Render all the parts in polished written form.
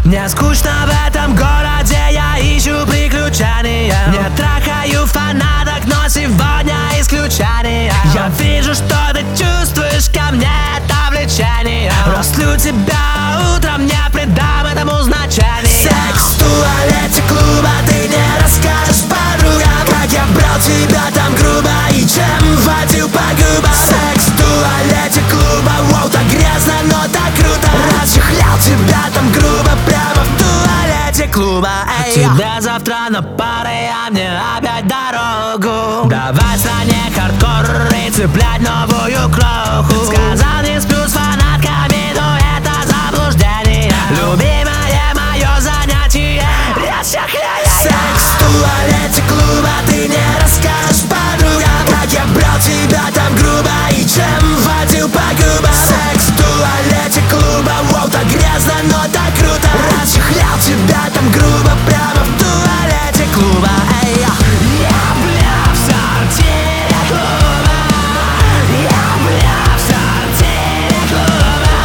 Мне скучно в этом городе, я ищу приключения. Не трахаю фанаток, но сегодня исключение. Я вижу, что ты чувствуешь ко мне это влечение. Растлю тебя утром, не придам этому значения. Секс в туалете клуба, ты не расскажешь подругам, как я брал тебя там грубо и чем водил по губам. Секс в туалете клуба, воу, так грязно, но так круто. Расчехлял тебя там грубо прямо в туалете клуба. Тебя завтра на пары, а мне опять дорогу. Давай в стране хардкор и цеплять новую кроху. Сказал, не сплю с фанатками, но это заблуждение. Любимое мое занятие — расчехляя. Секс в туалете клуба, ты не расскажешь подругам, как я брал тебя там грубо и чем водил по губам. Секс в туалете клуба, воу, так грязно, но так круто. Расчехлял тебя там грубо прямо в туалете клуба. Я бля в сортире клуба. Я бля в сортире клуба.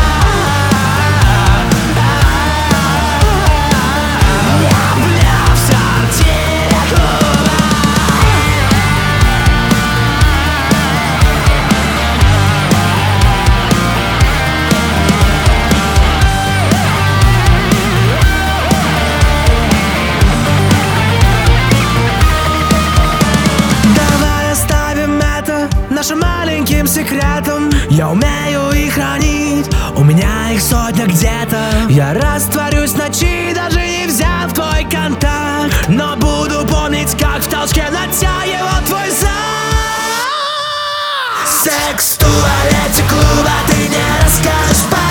Я бля в сортире клуба. Давай оставим это нашим маленьким секретом. Я умею их хранить, у меня их сотня где-то. Я растворюсь в ночи, даже не взяв твой контакт, но буду помнить, как в толчке натягивал твой зад. Секс в туалете клуба, ты не расскажешь.